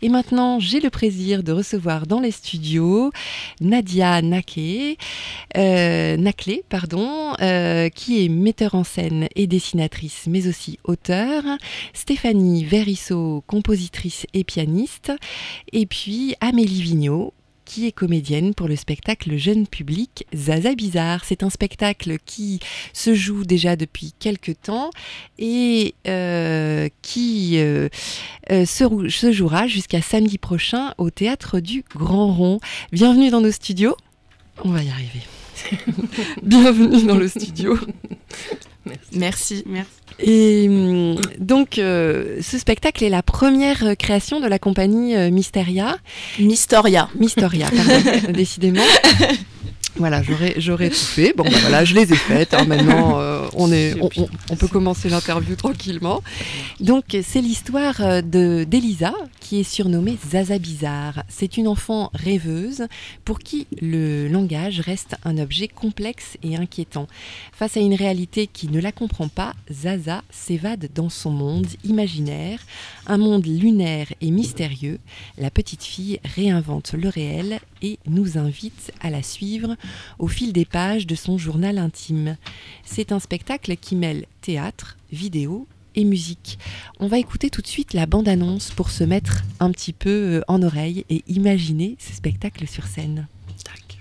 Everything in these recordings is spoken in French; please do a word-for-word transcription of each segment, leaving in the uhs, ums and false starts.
Et maintenant, j'ai le plaisir de recevoir dans les studios Nadia Naklé, euh, Naklé, pardon, euh, qui est metteur en scène et dessinatrice, mais aussi auteure. Stéphanie Verissot, compositrice et pianiste. Et puis Amélie Vigneault, qui est comédienne pour le spectacle jeune public Zaza Bizarre. C'est un spectacle qui se joue déjà depuis quelques temps et euh, qui euh, euh, se, rou- se jouera jusqu'à samedi prochain au Théâtre du Grand Rond. Bienvenue dans nos studios. On va y arriver. Bienvenue dans le studio. Merci. Merci. Et hum, donc, euh, ce spectacle est la première création de la compagnie euh, Mysteria. Mystoria. Mystoria, pardon, décidément. Voilà, j'aurais, j'aurais tout fait. Bon, ben voilà, je les ai faites. Hein. Maintenant, euh, on, est, on, on, on peut commencer l'interview tranquillement. Donc, c'est l'histoire de, d'Elisa, qui est surnommée Zaza Bizarre. C'est une enfant rêveuse pour qui le langage reste un objet complexe et inquiétant. Face à une réalité qui ne la comprend pas, Zaza s'évade dans son monde imaginaire, un monde lunaire et mystérieux. La petite fille réinvente le réel et nous invite à la suivre au fil des pages de son journal intime. C'est un spectacle qui mêle théâtre, vidéo et musique. On va écouter tout de suite la bande-annonce pour se mettre un petit peu en oreille et imaginer ce spectacle sur scène. Tac.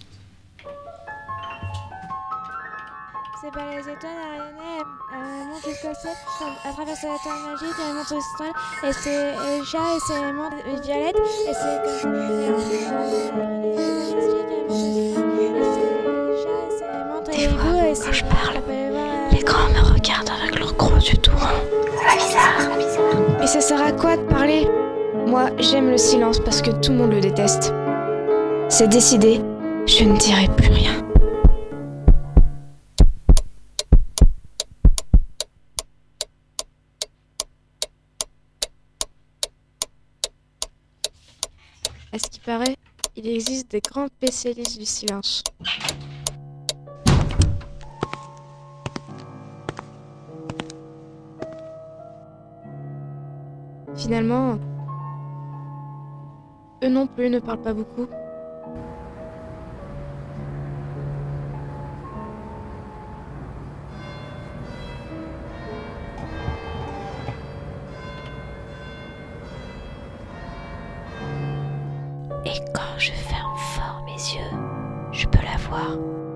C'est pas les étoiles, Ariane, elle monte jusqu'au ciel, elle traverse la terre magique, elle monte au ciel, et c'est le chat, et c'est le monde violette, et c'est comme ça, et des fois, quand je parle, les grands me regardent avec leurs gros yeux tout ronds. Ça bizarre, bizarre. Mais ça sert à quoi de parler ? Moi, j'aime le silence parce que tout le monde le déteste. C'est décidé, je ne dirai plus rien. À ce qui paraît, il existe des grands spécialistes du silence. Finalement, eux non plus ne parlent pas beaucoup. Et quand je ferme fort mes yeux, je peux la voir.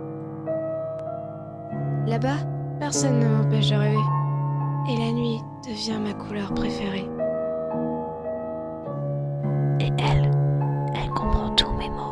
Là-bas, personne ne m'empêche de rêver. Et la nuit devient ma couleur préférée. Et elle, elle comprend tous mes mots.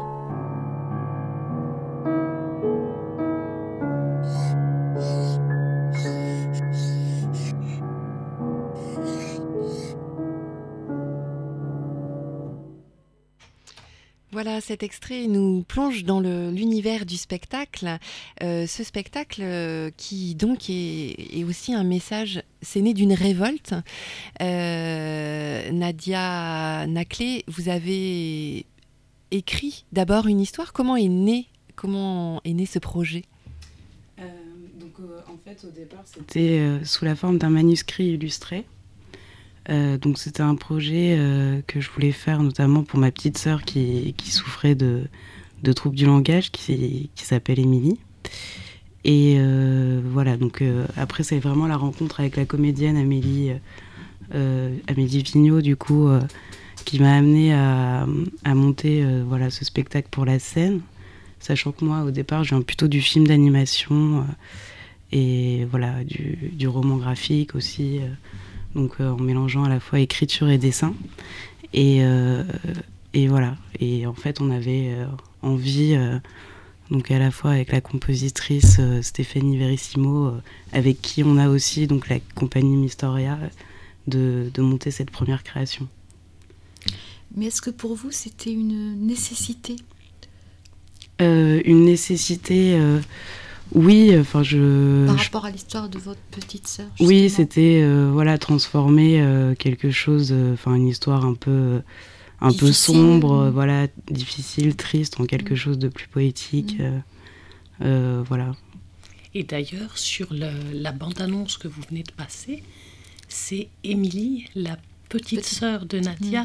Voilà, cet extrait nous plonge dans le, l'univers du spectacle. Euh, ce spectacle euh, qui donc est, est aussi un message, c'est né d'une révolte. Euh, Nadia Naklé, vous avez écrit d'abord une histoire. Comment est né, comment est né ce projet ? euh, donc, euh, en fait, au départ, c'était euh, sous la forme d'un manuscrit illustré. Euh, donc c'était un projet euh, que je voulais faire notamment pour ma petite sœur qui, qui souffrait de, de troubles du langage, qui, qui s'appelle Émilie. Et euh, voilà, donc euh, après c'est vraiment la rencontre avec la comédienne Amélie, euh, Amélie Vigneault du coup, euh, qui m'a amenée à, à monter euh, voilà, ce spectacle pour la scène, sachant que moi au départ je viens plutôt du film d'animation euh, et voilà, du, du roman graphique aussi. Euh, donc euh, en mélangeant à la fois écriture et dessin. Et, euh, et voilà. Et en fait, on avait euh, envie, euh, donc à la fois avec la compositrice euh, Stéphanie Verissimo, euh, avec qui on a aussi donc la compagnie Mystoria, de, de monter cette première création. Mais est-ce que pour vous, c'était une nécessité ? euh, Une nécessité... Euh, Oui, enfin je. Par je... rapport à l'histoire de votre petite sœur. Oui, c'était euh, voilà transformer euh, quelque chose, enfin euh, une histoire un peu, un difficile. peu sombre, euh, voilà difficile, triste, en quelque mmh. chose de plus poétique, mmh. euh, euh, voilà. Et d'ailleurs sur le, la bande-annonce que vous venez de passer, c'est Émilie, la petite Petit. sœur de Nadia, mmh.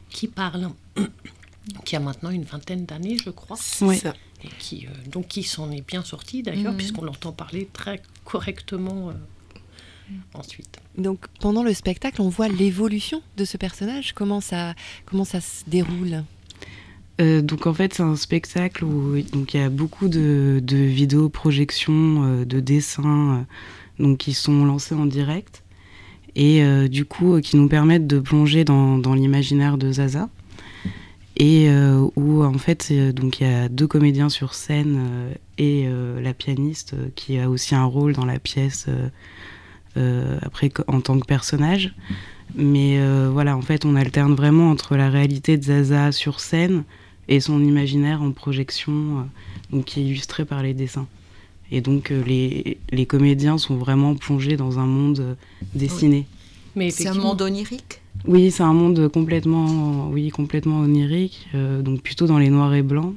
qui parle, qui a maintenant une vingtaine d'années, je crois. C'est oui. ça. Et qui, euh, donc, qui s'en est bien sorti, d'ailleurs, mmh. puisqu'on l'entend parler très correctement euh, mmh. ensuite. Donc, pendant le spectacle, on voit l'évolution de ce personnage. Comment ça, comment ça se déroule ? Euh, donc en fait c'est un spectacle où donc il y a beaucoup de, de vidéos projections, euh, de dessins, euh, donc qui sont lancés en direct et euh, du coup euh, qui nous permettent de plonger dans, dans l'imaginaire de Zaza et euh, où en fait c'est, donc il y a deux comédiens sur scène euh, et euh, la pianiste euh, qui a aussi un rôle dans la pièce euh, euh, après en tant que personnage. Mais euh, voilà, en fait on alterne vraiment entre la réalité de Zaza sur scène et son imaginaire en projection, euh, donc qui est illustré par les dessins. Et donc euh, les, les comédiens sont vraiment plongés dans un monde euh, dessiné. Oui. Mais c'est un monde onirique ? Oui, c'est un monde complètement, oui, complètement onirique, euh, donc plutôt dans les noirs et blancs.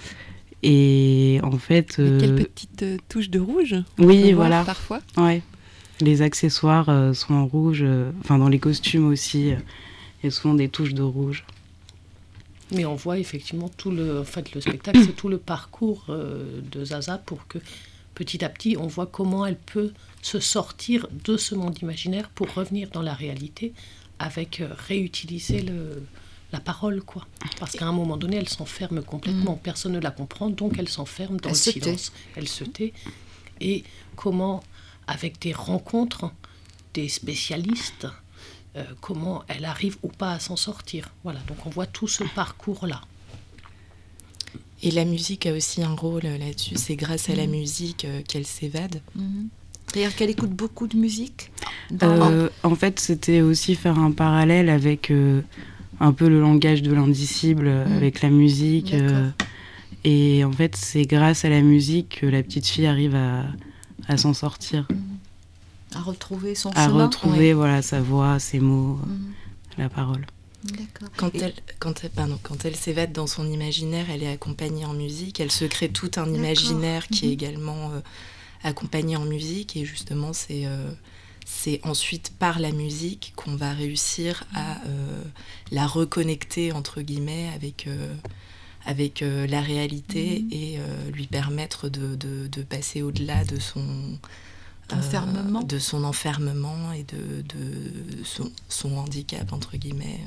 Et en fait... Euh, quelle petite euh, touche de rouge ? Oui, voilà. Parfois. Ouais. Les accessoires euh, sont en rouge, enfin euh, dans les costumes aussi, euh, il y a souvent des touches de rouge. Mais on voit effectivement tout le, en fait, le spectacle, c'est tout le parcours euh, de Zaza pour que petit à petit, on voit comment elle peut se sortir de ce monde imaginaire pour revenir dans la réalité avec euh, réutiliser le, la parole, quoi. Parce qu'à un moment donné, elle s'enferme complètement. Mmh. Personne ne la comprend, donc elle s'enferme dans elle le silence. Tait. Elle se tait. Et comment, avec des rencontres, des spécialistes, Euh, comment elle arrive ou pas à s'en sortir. Voilà, donc on voit tout ce parcours-là. Et la musique a aussi un rôle là-dessus. C'est grâce à la musique euh, qu'elle s'évade. Mmh. C'est-à-dire qu'elle écoute beaucoup de musique euh, En fait, c'était aussi faire un parallèle avec euh, un peu le langage de l'indicible, mmh. avec la musique. Euh, et en fait, c'est grâce à la musique que la petite fille arrive à, à s'en sortir. Mmh. À retrouver son à chemin. À retrouver ouais. voilà, sa voix, ses mots, mmh. la parole. D'accord. Quand elle, quand, elle, pardon, quand elle s'évade dans son imaginaire, elle est accompagnée en musique. Elle se crée tout un imaginaire D'accord. qui mmh. est également euh, accompagné en musique. Et justement, c'est, euh, c'est ensuite par la musique qu'on va réussir à euh, la reconnecter, entre guillemets, avec... Euh, avec euh, la réalité mmh. et euh, lui permettre de, de, de passer au-delà de son... Enfermement. Euh, de son enfermement et de, de son, son handicap, entre guillemets.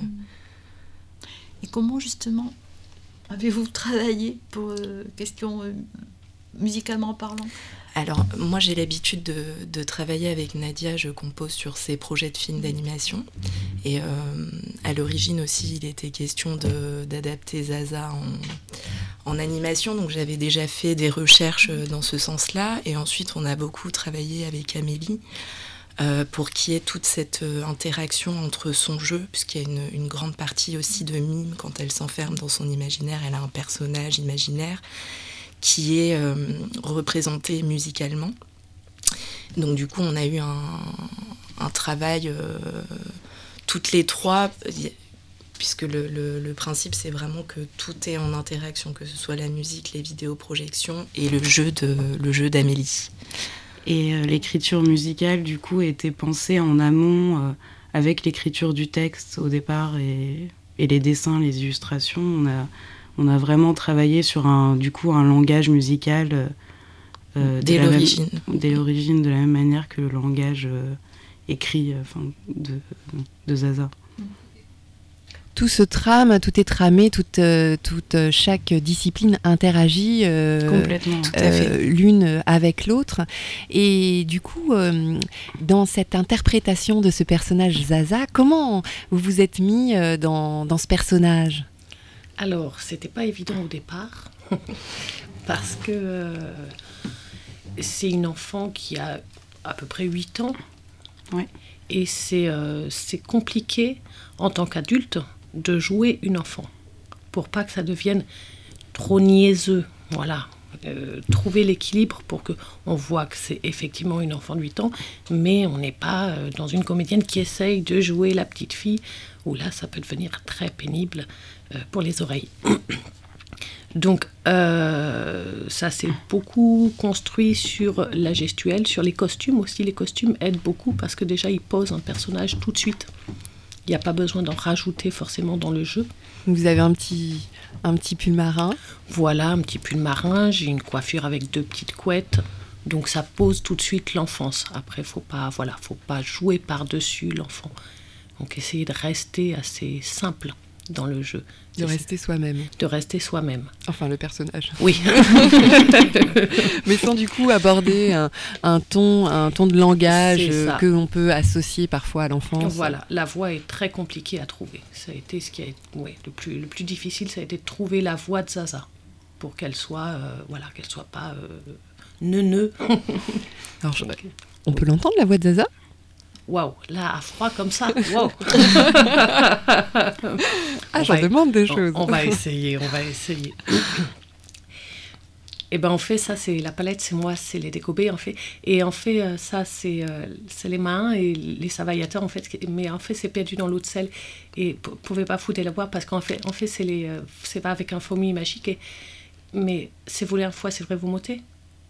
Et comment, justement, avez-vous travaillé pour euh, question euh, musicalement parlant ? Alors, moi, j'ai l'habitude de, de travailler avec Nadia. Je compose sur ses projets de films d'animation. Et euh, à l'origine aussi, il était question de, d'adapter Zaza en, en animation. Donc, j'avais déjà fait des recherches dans ce sens-là. Et ensuite, on a beaucoup travaillé avec Amélie euh, pour qu'il y ait toute cette euh, interaction entre son jeu, puisqu'il y a une, une grande partie aussi de mime. Quand elle s'enferme dans son imaginaire, elle a un personnage imaginaire qui est euh, représenté musicalement. Donc du coup, on a eu un, un travail euh, toutes les trois, puisque le, le, le principe, c'est vraiment que tout est en interaction, que ce soit la musique, les vidéoprojections et le jeu, de, le jeu d'Amélie. Et euh, l'écriture musicale, du coup, était pensée en amont euh, avec l'écriture du texte au départ et, et les dessins, les illustrations. On a On a vraiment travaillé sur un, du coup, un langage musical euh, dès, l'origine. Même, dès l'origine, de la même manière que le langage euh, écrit euh, de, de Zaza. Tout se trame, tout est tramé, toute, euh, toute, euh, chaque discipline interagit euh, complètement, tout à euh, fait. L'une avec l'autre. Et du coup, euh, dans cette interprétation de ce personnage Zaza, comment vous vous êtes mis euh, dans, dans ce personnage ? Alors, c'était pas évident au départ, parce que euh, c'est une enfant qui a à peu près huit ans, ouais. et c'est, euh, c'est compliqué en tant qu'adulte de jouer une enfant, pour pas que ça devienne trop niaiseux, voilà. Euh, trouver l'équilibre pour qu'on voit que c'est effectivement une enfant de huit ans, mais on n'est pas euh, dans une comédienne qui essaye de jouer la petite fille, où là, ça peut devenir très pénible euh, pour les oreilles. Donc, euh, ça s'est beaucoup construit sur la gestuelle, sur les costumes aussi. Les costumes aident beaucoup parce que déjà, ils posent un personnage tout de suite. Il n'y a pas besoin d'en rajouter forcément dans le jeu. Vous avez un petit, un petit pull marin. Voilà, un petit pull marin, j'ai une coiffure avec deux petites couettes. Donc ça pose tout de suite l'enfance. Après, faut pas, voilà, faut pas jouer par-dessus l'enfant. Donc essayer de rester assez simple dans le jeu. De rester soi-même. De rester soi-même. Enfin, le personnage. Oui. Mais sans du coup aborder un, un, ton, un ton de langage euh, que l'on peut associer parfois à l'enfance. Voilà, la voix est très compliquée à trouver. Ça a été ce qui a été, ouais, le plus, le plus difficile, ça a été de trouver la voix de Zaza pour qu'elle soit, euh, voilà, qu'elle soit pas euh, neuneu. Alors, je, on peut l'entendre la voix de Zaza ? Waouh, là, à froid comme ça, waouh. Ah, j'en demande des on, choses. On va essayer, on va essayer. Et ben, en fait, ça, c'est la palette, c'est moi, c'est les découpés, en fait. Et en fait, euh, ça, c'est, euh, c'est les mains et les savaillateur, en fait. Mais en fait, c'est perdu dans l'eau de sel. Et vous pouvez pas foutre la voir parce qu'en fait, en fait c'est, les, euh, c'est pas avec un fourmi magique. Et, mais c'est voulu une fois, c'est vrai, vous m'ôtez.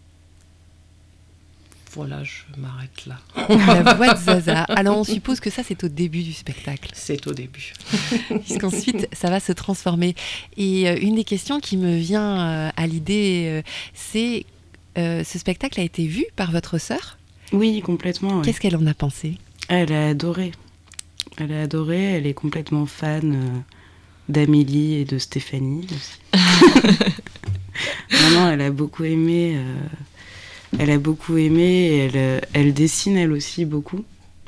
Voilà, je m'arrête là. La voix de Zaza. Alors, on suppose que ça, c'est au début du spectacle. C'est au début. Puisqu'ensuite, ça va se transformer. Et euh, une des questions qui me vient euh, à l'idée, euh, c'est euh, ce spectacle a été vu par votre sœur ? Oui, complètement. Ouais. Qu'est-ce qu'elle en a pensé ? Elle a adoré. Elle a adoré. Elle est complètement fan euh, d'Amélie et de Stéphanie aussi. Vraiment, elle a beaucoup aimé... Euh, Elle a beaucoup aimé, et elle, elle dessine elle aussi beaucoup.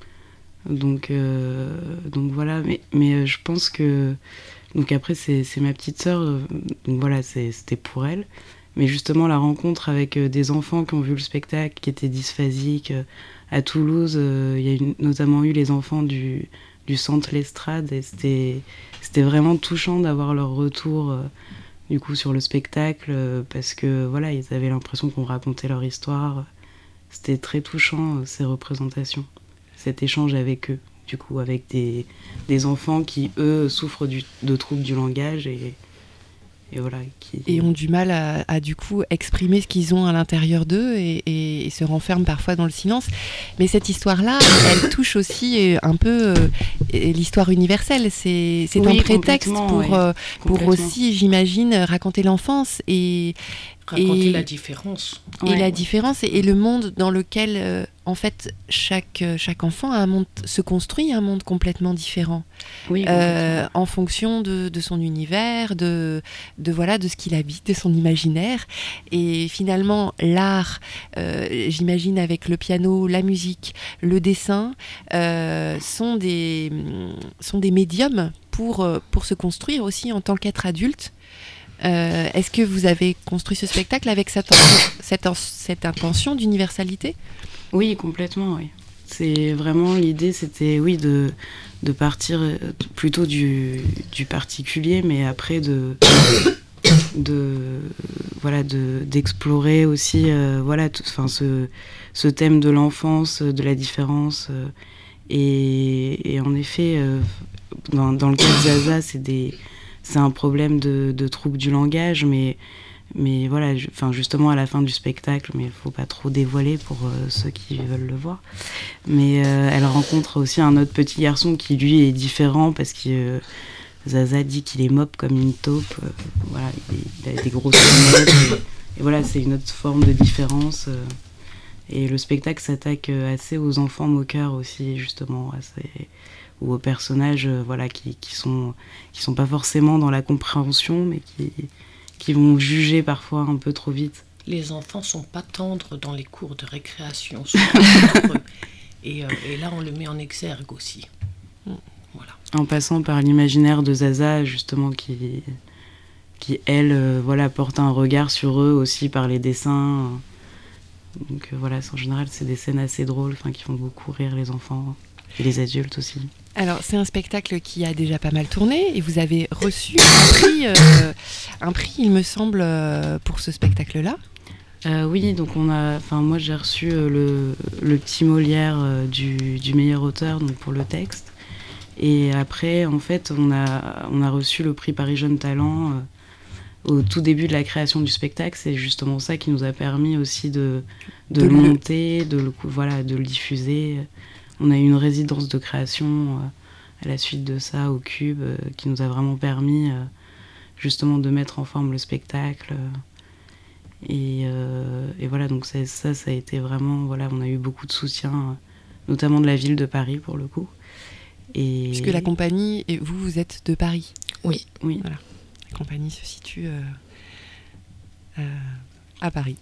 Donc, euh, donc voilà, mais, mais je pense que... Donc après, c'est, c'est ma petite sœur, donc voilà, c'est, c'était pour elle. Mais justement, la rencontre avec des enfants qui ont vu le spectacle, qui étaient dysphasiques, à Toulouse, il y a eu, notamment eu les enfants du, du centre L'Estrade, et c'était, c'était vraiment touchant d'avoir leur retour... du coup sur le spectacle, euh, parce que voilà, ils avaient l'impression qu'on racontait leur histoire. C'était très touchant, euh, ces représentations, cet échange avec eux, du coup avec des, des enfants qui eux souffrent du, de troubles du langage et, et voilà qui... et ont du mal à, à du coup exprimer ce qu'ils ont à l'intérieur d'eux et, et, et se renferment parfois dans le silence. Mais cette histoire-là, elle touche aussi un peu euh, l'histoire universelle. C'est, c'est oui, un prétexte pour, ouais, euh, pour aussi, j'imagine, raconter l'enfance et raconter et, la différence. Et ouais. la différence et, et le monde dans lequel, euh, en fait, chaque, chaque enfant a un monde, se construit un monde complètement différent. Oui, euh, en fonction de, de son univers, de, de, voilà, de ce qu'il habite, de son imaginaire. Et finalement, l'art, euh, j'imagine avec le piano, la musique, le dessin, euh, sont, des, sont des médiums pour, pour se construire aussi en tant qu'être adulte. Euh, est-ce que vous avez construit ce spectacle avec cette, cette, cette intention d'universalité ? Oui, complètement, oui. C'est vraiment l'idée, c'était oui de, de partir plutôt du, du particulier, mais après de, de voilà de, d'explorer aussi euh, voilà tout, enfin ce, ce thème de l'enfance, de la différence euh, et, et en effet euh, dans, dans le cas de Zaza, c'est des c'est un problème de, de trouble du langage, mais, mais voilà, je, enfin justement à la fin du spectacle, mais il ne faut pas trop dévoiler pour euh, ceux qui veulent le voir. Mais euh, elle rencontre aussi un autre petit garçon qui lui est différent parce que euh, Zaza dit qu'il est mop comme une taupe, euh, voilà, il, il a des grosses lunettes, et, et voilà, c'est une autre forme de différence. Euh, et le spectacle s'attaque assez aux enfants moqueurs aussi, justement, assez... ou aux personnages euh, voilà, qui, qui, sont, qui sont pas forcément dans la compréhension, mais qui, qui vont juger parfois un peu trop vite. Les enfants sont pas tendres dans les cours de récréation, souvent, et, euh, et là on le met en exergue aussi. Voilà. En passant par l'imaginaire de Zaza, justement, qui, qui elle, euh, voilà, porte un regard sur eux aussi par les dessins. Donc euh, voilà, en général, c'est des scènes assez drôles, qui font beaucoup rire les enfants et les adultes aussi. Alors, c'est un spectacle qui a déjà pas mal tourné et vous avez reçu un prix, euh, un prix il me semble, euh, pour ce spectacle-là. Euh, oui, donc on a, enfin moi j'ai reçu euh, le, le petit Molière euh, du, du meilleur auteur, donc pour le texte. Et après, en fait, on a, on a reçu le prix Paris Jeunes Talents euh, au tout début de la création du spectacle. C'est justement ça qui nous a permis aussi de, de, de le monter, de le, voilà, de le diffuser. On a eu une résidence de création euh, à la suite de ça au Cube, euh, qui nous a vraiment permis euh, justement de mettre en forme le spectacle. Euh, et, euh, et voilà, donc ça, ça, ça a été vraiment... Voilà, on a eu beaucoup de soutien, euh, notamment de la ville de Paris pour le coup. Et... Puisque la compagnie, et vous, vous êtes de Paris. Oui. Oui. Voilà. La compagnie se situe euh, euh, à Paris.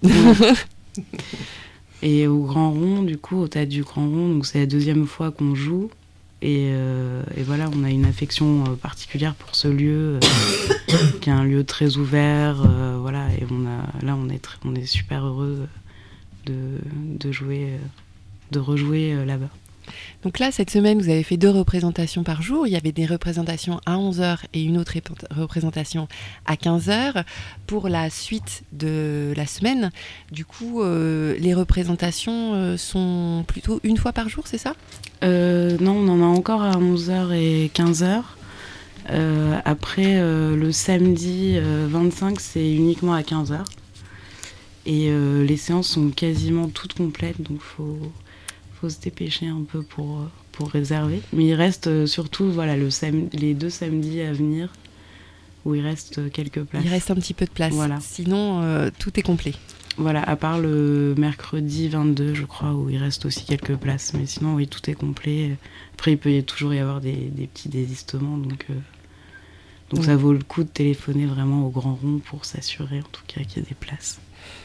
Et au Grand Rond, du coup, au Théâtre du Grand Rond, donc c'est la deuxième fois qu'on joue. Et, euh, et voilà, on a une affection euh, particulière pour ce lieu, euh, qui est un lieu très ouvert. Euh, voilà, et on a, là, on est, très, on est super heureux de, de jouer, euh, de rejouer euh, là-bas. Donc là, cette semaine, vous avez fait deux représentations par jour. Il y avait des représentations à onze heures et une autre rép- représentation à quinze heures. Pour la suite de la semaine, du coup, euh, les représentations euh, sont plutôt une fois par jour, c'est ça ? euh, Non, on en a encore à onze heures et quinze heures. Euh, après, euh, le samedi euh, vingt-cinq, c'est uniquement à quinze heures. Et euh, les séances sont quasiment toutes complètes, donc il faut... faut se dépêcher un peu pour, pour réserver. Mais il reste surtout voilà, le sam- les deux samedis à venir où il reste quelques places. Il reste un petit peu de place. Voilà. Sinon, euh, tout est complet. Voilà, à part le mercredi vingt-deux, je crois, où il reste aussi quelques places. Mais sinon, oui, tout est complet. Après, il peut y toujours y avoir des, des petits désistements. Donc, euh, donc oui. Ça vaut le coup de téléphoner vraiment au Grand Rond pour s'assurer, en tout cas, qu'il y a des places.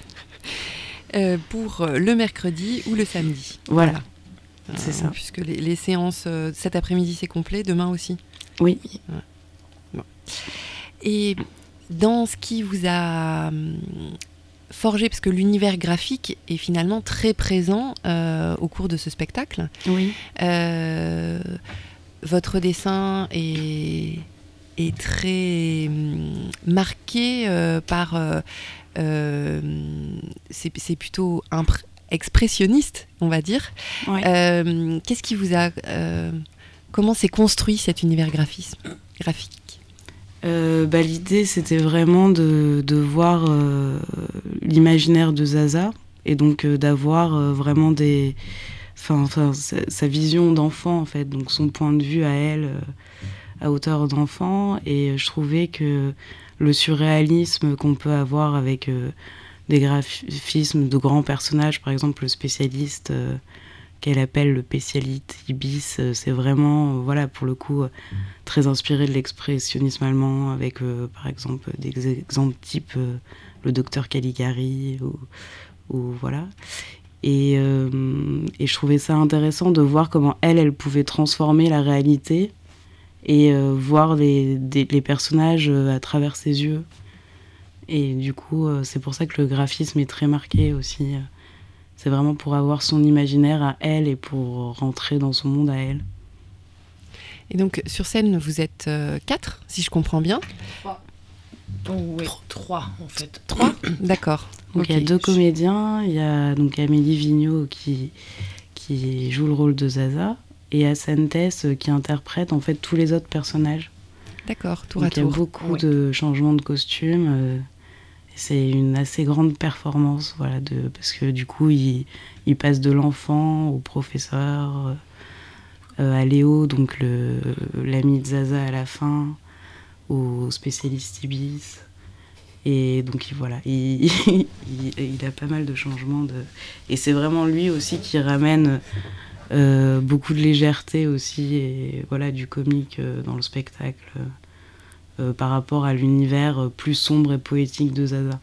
Euh, pour le mercredi ou le samedi. Voilà, voilà. c'est euh, ça. Puisque les, les séances, euh, cet après-midi c'est complet, demain aussi. Oui. Ouais. Bon. Et dans ce qui vous a hum, forgé, parce que l'univers graphique est finalement très présent euh, au cours de ce spectacle. Oui. Euh, votre dessin est, est très hum, marqué euh, par... Euh, Euh, c'est, c'est plutôt impr- expressionniste, on va dire. Ouais. Euh, qu'est-ce qui vous a... Euh, comment s'est construit cet univers graphisme, graphique euh, bah, L'idée, c'était vraiment de, de voir euh, l'imaginaire de Zaza et donc euh, d'avoir euh, vraiment des... Enfin, sa, sa vision d'enfant, en fait, donc son point de vue à elle, euh, à hauteur d'enfant. Et je trouvais que le surréalisme qu'on peut avoir avec euh, des graphismes de grands personnages, par exemple le spécialiste euh, qu'elle appelle le spécialiste Ibis, euh, c'est vraiment, euh, voilà, pour le coup, euh, très inspiré de l'expressionnisme allemand, avec euh, par exemple des exemples type euh, le docteur Caligari, ou, ou voilà. Et, euh, et je trouvais ça intéressant de voir comment elle, elle pouvait transformer la réalité et euh, voir les, des, les personnages euh, à travers ses yeux. Et du coup, euh, c'est pour ça que le graphisme est très marqué aussi. C'est vraiment pour avoir son imaginaire à elle et pour rentrer dans son monde à elle. Et donc, sur scène, vous êtes euh, quatre, si je comprends bien. Trois. Oh, oui, trois, en fait. Trois. D'accord. Donc, okay. Il y a deux comédiens. Il y a donc Amélie Vigneault qui, qui joue le rôle de Zaza, et Hassan Tess qui interprète en fait tous les autres personnages. D'accord, tour donc, à tour. Il y a beaucoup ouais. de changements de costumes. Euh, c'est une assez grande performance, voilà, de, parce que du coup, il, il passe de l'enfant au professeur, euh, à Léo, donc le, l'ami de Zaza à la fin, au spécialiste Ibis. Et donc voilà, il, il, il a pas mal de changements. De... Et c'est vraiment lui aussi qui ramène euh, beaucoup de légèreté aussi, et voilà, du comique euh, dans le spectacle, euh, par rapport à l'univers plus sombre et poétique de Zaza.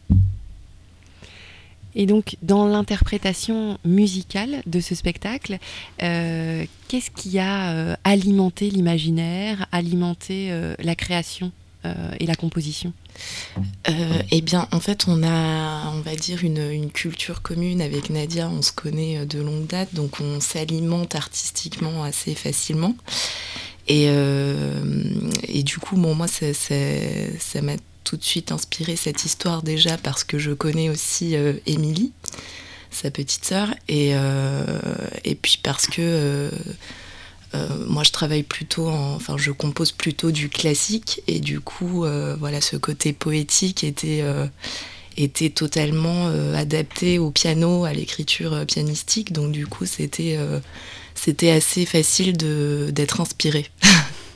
Et donc, dans l'interprétation musicale de ce spectacle, euh, qu'est-ce qui a euh, alimenté l'imaginaire, alimenté euh, la création euh, et la composition ? Euh, eh bien, en fait, on a, on va dire, une, une culture commune avec Nadia. On se connaît de longue date, donc on s'alimente artistiquement assez facilement. Et, euh, et du coup, bon, moi, ça, ça, ça m'a tout de suite inspiré cette histoire déjà parce que je connais aussi euh, Émilie, sa petite sœur, et, euh, et puis parce que euh, euh, moi je travaille plutôt, en, enfin je compose plutôt du classique, et du coup euh, voilà, ce côté poétique était, euh, était totalement euh, adapté au piano, à l'écriture pianistique, donc du coup c'était, euh, c'était assez facile de, d'être inspirée.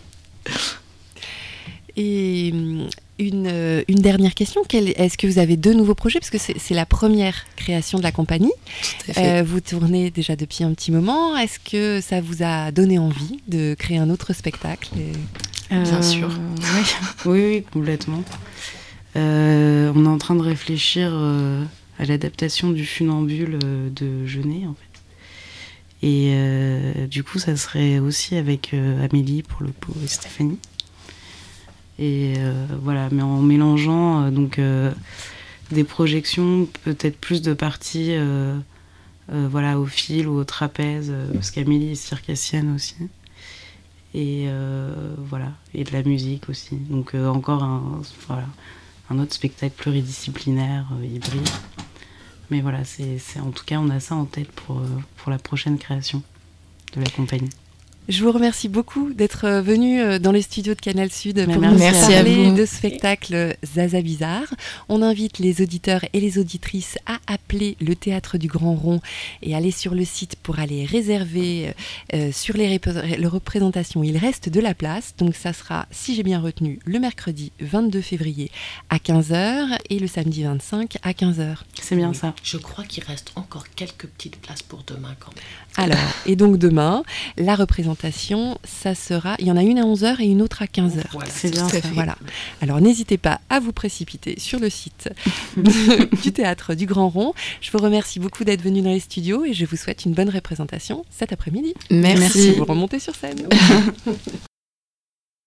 Et une, une dernière question, quel, est-ce que vous avez deux nouveaux projets? Parce que c'est, c'est la première création de la compagnie. Tout à fait. Euh, vous tournez déjà depuis un petit moment. Est-ce que ça vous a donné envie de créer un autre spectacle et... Euh, Bien sûr. Oui, oui, oui, complètement. Euh, on est en train de réfléchir euh, à l'adaptation du Funambule euh, de Jeunet, en fait. Et euh, du coup, ça serait aussi avec euh, Amélie, pour le coup, et Stéphanie. Et euh, voilà, mais en mélangeant euh, donc euh, des projections, peut-être plus de parties euh, euh, voilà, au fil ou au trapèze, euh, parce qu'Amélie est circassienne aussi. Et euh, voilà, et de la musique aussi. Donc euh, encore un, voilà, un autre spectacle pluridisciplinaire, euh, hybride. Mais voilà, c'est, c'est, en tout cas, on a ça en tête pour, euh, pour la prochaine création de la compagnie. Je vous remercie beaucoup d'être venu dans les studios de Canal Sud pour merci. nous Merci parler de ce spectacle Zaza Bizarre. On invite les auditeurs et les auditrices à appeler le Théâtre du Grand Rond et aller sur le site pour aller réserver euh, sur les, rép- les représentations. Il reste de la place, donc ça sera, si j'ai bien retenu, le mercredi vingt-deux février à quinze heures et le samedi vingt-cinq à quinze heures. C'est bien Oui. ça. Je crois qu'il reste encore quelques petites places pour demain quand même. Alors, et donc demain, la représentation, ça sera, il y en a une à onze heures et une autre à quinze heures. Voilà, C'est bien ça. Voilà. Alors n'hésitez pas à vous précipiter sur le site du Théâtre du Grand Rond. Je vous remercie beaucoup d'être venu dans les studios et je vous souhaite une bonne représentation cet après-midi. Merci. Vous remontez sur scène.